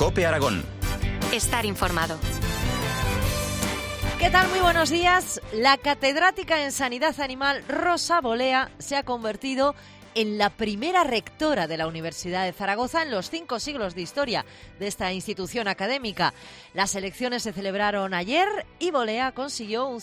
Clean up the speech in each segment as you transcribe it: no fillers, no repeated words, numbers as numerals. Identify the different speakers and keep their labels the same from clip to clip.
Speaker 1: COPE Aragón.
Speaker 2: Estar informado.
Speaker 3: ¿Qué tal? Muy buenos días. La catedrática en Sanidad Animal, Rosa Bolea, se ha convertido en la primera rectora de la Universidad de Zaragoza en los 5 siglos de historia de esta institución académica. Las elecciones se celebraron ayer y Bolea consiguió un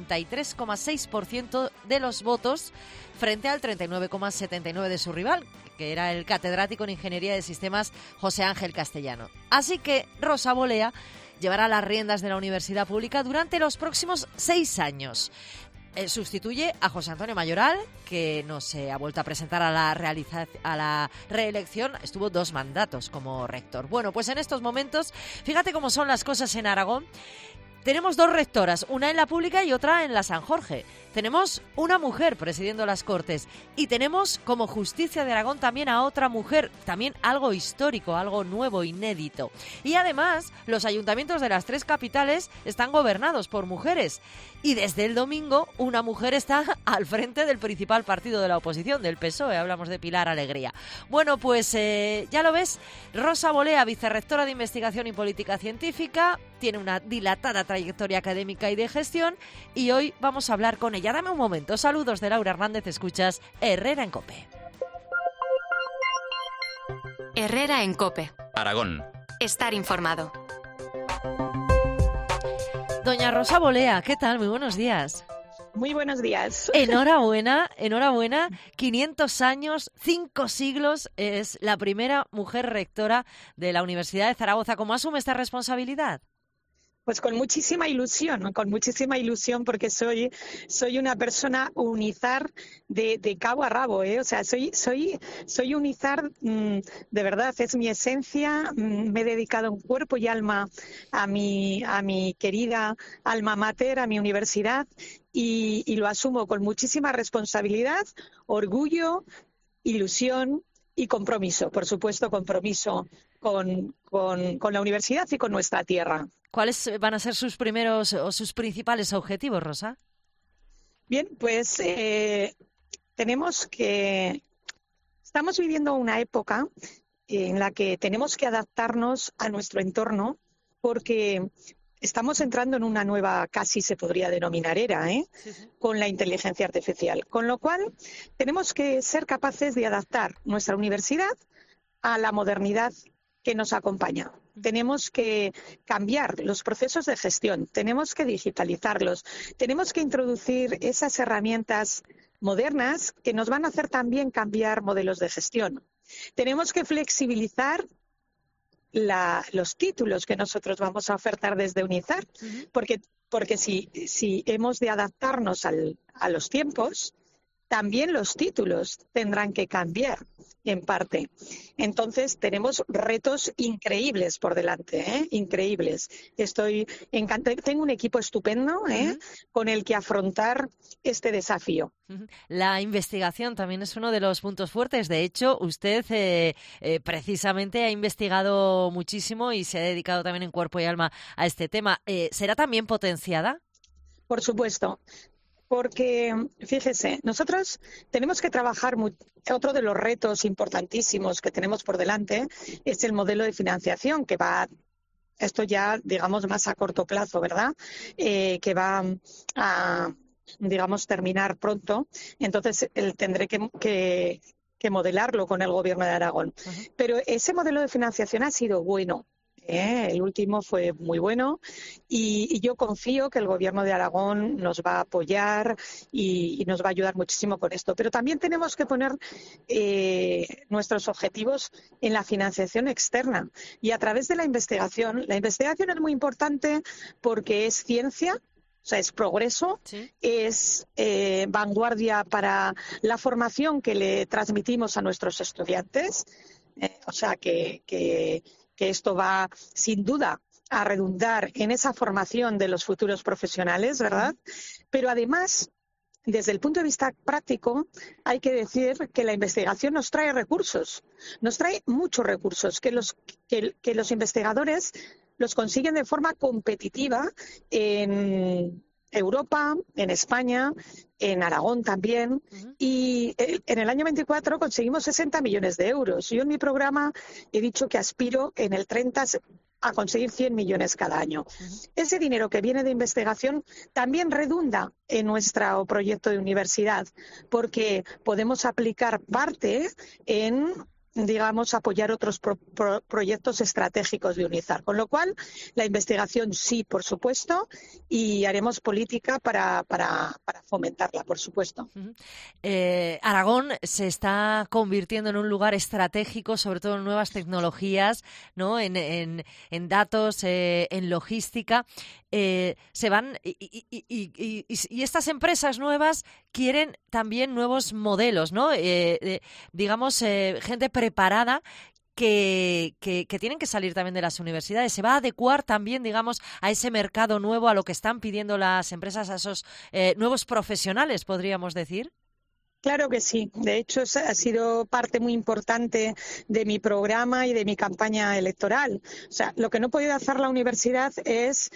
Speaker 3: 53,6% de los votos frente al 39,79% de su rival, que era el catedrático en Ingeniería de Sistemas José Ángel Castellano. Así que Rosa Bolea llevará las riendas de la universidad pública durante los próximos 6 años. Sustituye a José Antonio Mayoral, que no se ha vuelto a presentar a la reelección. Estuvo 2 mandatos como rector. Bueno, pues en estos momentos, fíjate cómo son las cosas en Aragón. Tenemos 2 rectoras, una en la pública y otra en la San Jorge. Tenemos una mujer presidiendo las Cortes y tenemos como Justicia de Aragón también a otra mujer, también algo histórico, algo nuevo, inédito. Y además, los ayuntamientos de las 3 capitales están gobernados por mujeres. Y desde el domingo, una mujer está al frente del principal partido de la oposición, del PSOE. Hablamos de Pilar Alegría. Bueno, pues ya lo ves, Rosa Bolea, vicerrectora de Investigación y Política Científica, tiene una dilatada trayectoria académica y de gestión y hoy vamos a hablar con ella. Dame un momento. Saludos de Laura Hernández, escuchas Herrera en COPE.
Speaker 2: Herrera en COPE.
Speaker 1: Aragón.
Speaker 2: Estar informado.
Speaker 3: Doña Rosa Bolea, ¿qué tal? Muy buenos días.
Speaker 4: Muy buenos días.
Speaker 3: Enhorabuena, enhorabuena. 500 años, 5 siglos, es la primera mujer rectora de la Universidad de Zaragoza. ¿Cómo asume esta responsabilidad?
Speaker 4: Pues con muchísima ilusión porque soy una persona unizar de cabo a rabo, ¿eh? O sea, soy unizar, de verdad, es mi esencia. Me he dedicado en cuerpo y alma a mi querida alma mater, a mi universidad, y lo asumo con muchísima responsabilidad, orgullo, ilusión y compromiso, por supuesto, compromiso con la universidad y con nuestra tierra.
Speaker 3: ¿Cuáles van a ser sus primeros o sus principales objetivos, Rosa?
Speaker 4: Bien, pues estamos viviendo una época en la que tenemos que adaptarnos a nuestro entorno porque estamos entrando en una nueva, casi se podría denominar era,
Speaker 3: Sí.
Speaker 4: Con la inteligencia artificial. Con lo cual, tenemos que ser capaces de adaptar nuestra universidad a la modernidad que nos acompaña. Tenemos que cambiar los procesos de gestión, tenemos que digitalizarlos, tenemos que introducir esas herramientas modernas que nos van a hacer también cambiar modelos de gestión. Tenemos que flexibilizar los títulos que nosotros vamos a ofertar desde UNIZAR, porque si hemos de adaptarnos a los tiempos, también los títulos tendrán que cambiar en parte. Entonces tenemos retos increíbles por delante, increíbles. Estoy encantada. Tengo un equipo estupendo con el que afrontar este desafío.
Speaker 3: La investigación también es uno de los puntos fuertes. De hecho, usted precisamente ha investigado muchísimo y se ha dedicado también en cuerpo y alma a este tema. ¿Será también potenciada?
Speaker 4: Por supuesto. Porque, fíjese, nosotros tenemos que trabajar, otro de los retos importantísimos que tenemos por delante es el modelo de financiación que va, esto ya digamos más a corto plazo, ¿verdad? Que va a, digamos, terminar pronto. Entonces, tendré que modelarlo con el Gobierno de Aragón. Pero ese modelo de financiación ha sido bueno. El último fue muy bueno y yo confío que el Gobierno de Aragón nos va a apoyar y nos va a ayudar muchísimo con esto. Pero también tenemos que poner nuestros objetivos en la financiación externa y a través de la investigación. La investigación es muy importante porque es ciencia. O sea, es progreso,
Speaker 3: ¿sí?
Speaker 4: Es vanguardia para la formación que le transmitimos a nuestros estudiantes. O sea, que esto va, sin duda, a redundar en esa formación de los futuros profesionales, ¿verdad? Pero además, desde el punto de vista práctico, hay que decir que la investigación nos trae recursos, nos trae muchos recursos que los investigadores los consiguen de forma competitiva en Europa, en España, en Aragón también, y en el año 24 conseguimos 60 millones de euros. Yo en mi programa he dicho que aspiro en el 30 a conseguir 100 millones cada año. Ese dinero que viene de investigación también redunda en nuestro proyecto de universidad, porque podemos aplicar parte en, digamos, apoyar otros proyectos estratégicos de UNIZAR. Con lo cual, la investigación sí, por supuesto, y haremos política para fomentarla, por supuesto.
Speaker 3: Aragón se está convirtiendo en un lugar estratégico, sobre todo en nuevas tecnologías, ¿no? En datos, en logística. Se van y estas empresas nuevas quieren también nuevos modelos, ¿no? Digamos, gente preparada que tienen que salir también de las universidades. Se va a adecuar también, digamos, a ese mercado nuevo, a lo que están pidiendo las empresas, a esos nuevos profesionales, podríamos decir.
Speaker 4: Claro que sí. De hecho, ha sido parte muy importante de mi programa y de mi campaña electoral. O sea, lo que no ha podido hacer la universidad es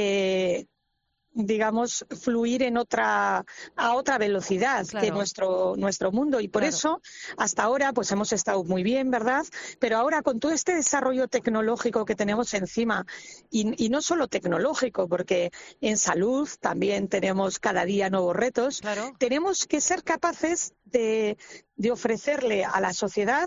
Speaker 4: digamos, fluir a otra velocidad, claro, que nuestro mundo. Y por eso, hasta ahora, pues hemos estado muy bien, ¿verdad? Pero ahora, con todo este desarrollo tecnológico que tenemos encima, y no solo tecnológico, porque en salud también tenemos cada día nuevos retos, claro, tenemos que ser capaces de ofrecerle a la sociedad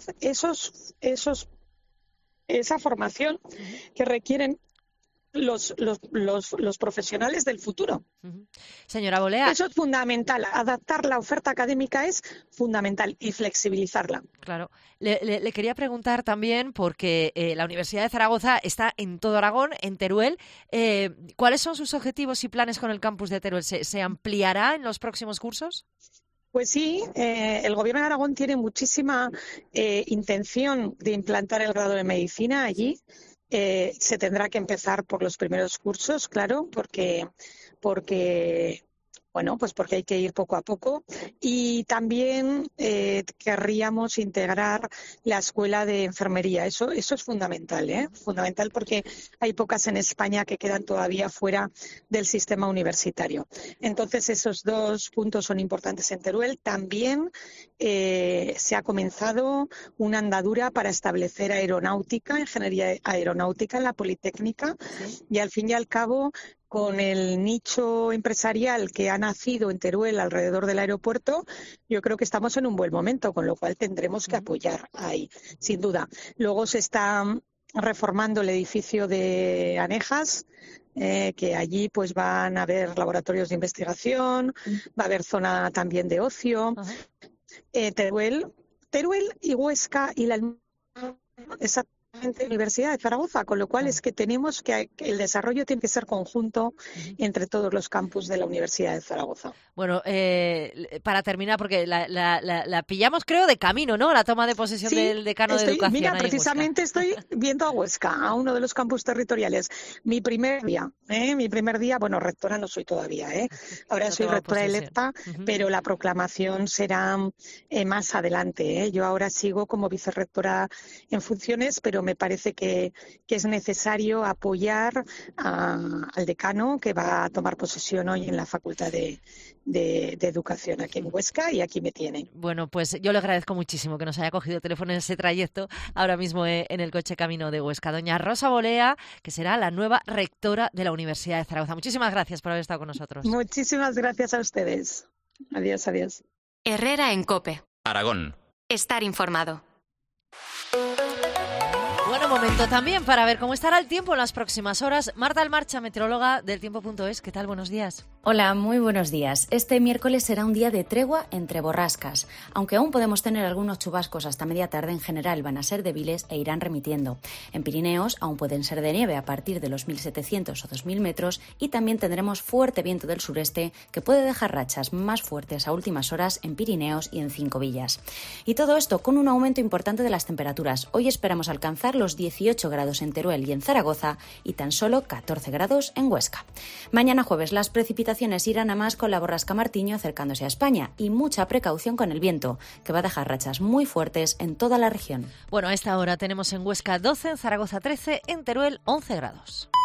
Speaker 4: esa formación que requieren los profesionales del futuro.
Speaker 3: Señora Bolea.
Speaker 4: Eso es fundamental. Adaptar la oferta académica es fundamental y flexibilizarla.
Speaker 3: Claro. Le quería preguntar también, porque la Universidad de Zaragoza está en todo Aragón, en Teruel. ¿Cuáles son sus objetivos y planes con el campus de Teruel? ¿Se ampliará en los próximos cursos?
Speaker 4: Pues sí, el Gobierno de Aragón tiene muchísima intención de implantar el grado de medicina allí. Se tendrá que empezar por los primeros cursos, claro, porque hay que ir poco a poco. Y también querríamos integrar la escuela de enfermería. Eso es fundamental, fundamental, porque hay pocas en España que quedan todavía fuera del sistema universitario. Entonces, esos dos puntos son importantes en Teruel. También se ha comenzado una andadura para establecer aeronáutica, ingeniería aeronáutica en la Politécnica, y al fin y al cabo, con el nicho empresarial que ha nacido en Teruel alrededor del aeropuerto, yo creo que estamos en un buen momento, con lo cual tendremos que apoyar ahí, sin duda. Luego se está reformando el edificio de Anejas, que allí pues van a haber laboratorios de investigación, va a haber zona también de ocio. Teruel y Huesca y la Universidad de Zaragoza, con lo cual es que tenemos que el desarrollo tiene que ser conjunto entre todos los campus de la Universidad de Zaragoza.
Speaker 3: Bueno, para terminar, porque la pillamos, creo, de camino, ¿no? La toma de posesión del decano de Educación.
Speaker 4: Mira, precisamente estoy viendo a Huesca, a uno de los campus territoriales. Mi primer día, bueno, rectora no soy todavía, ahora soy rectora electa, pero la proclamación será más adelante. Yo ahora sigo como vicerrectora en funciones, pero me parece que es necesario apoyar al decano, que va a tomar posesión hoy en la Facultad de Educación aquí en Huesca, y aquí me tienen.
Speaker 3: Bueno, pues yo le agradezco muchísimo que nos haya cogido teléfono en ese trayecto, ahora mismo en el coche camino de Huesca. Doña Rosa Bolea, que será la nueva rectora de la Universidad de Zaragoza. Muchísimas gracias por haber estado con nosotros.
Speaker 4: Muchísimas gracias a ustedes. Adiós, adiós.
Speaker 2: Herrera en COPE.
Speaker 1: Aragón.
Speaker 2: Estar informado.
Speaker 3: Bueno, momento también para ver cómo estará el tiempo en las próximas horas. Marta Almarcha, meteoróloga del tiempo.es. ¿Qué tal? Buenos días.
Speaker 5: Hola, muy buenos días. Este miércoles será un día de tregua entre borrascas. Aunque aún podemos tener algunos chubascos hasta media tarde, en general van a ser débiles e irán remitiendo. En Pirineos aún pueden ser de nieve a partir de los 1.700 o 2.000 metros, y también tendremos fuerte viento del sureste que puede dejar rachas más fuertes a últimas horas en Pirineos y en Cinco Villas. Y todo esto con un aumento importante de las temperaturas. Hoy esperamos alcanzar los 18 grados en Teruel y en Zaragoza y tan solo 14 grados en Huesca. Mañana jueves las precipitaciones irán a más con la borrasca Martiño acercándose a España, y mucha precaución con el viento, que va a dejar rachas muy fuertes en toda la región.
Speaker 3: Bueno, a esta hora tenemos en Huesca 12, en Zaragoza 13, en Teruel 11 grados.